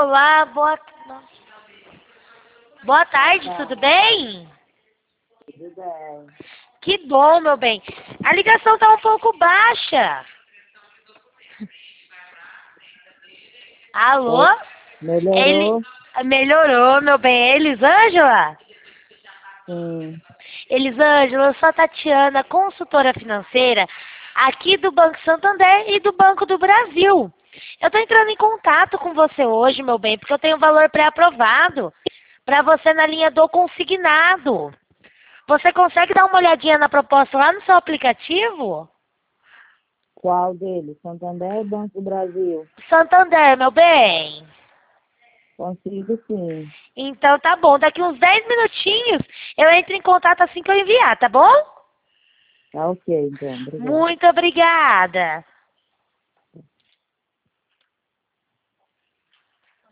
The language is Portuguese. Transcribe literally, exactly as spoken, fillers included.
Olá, boa, boa tarde, tudo bem? Tudo bem. Que bom, meu bem. A ligação tá um pouco baixa. Alô? Ele Melhorou? melhorou, meu bem. Elisângela? Sim. Elisângela, eu sou a Tatiana, consultora financeira aqui do Banco Santander e do Banco do Brasil. Eu tô entrando em contato com você hoje, meu bem, porque eu tenho um valor pré-aprovado para você na linha do consignado. Você consegue dar uma olhadinha na proposta lá no seu aplicativo? Qual deles? Santander ou Banco do Brasil? Santander, meu bem. Consigo sim. Então tá bom, daqui uns dez minutinhos eu entro em contato assim que eu enviar, tá bom? Tá ok, então. Obrigada. Muito obrigada.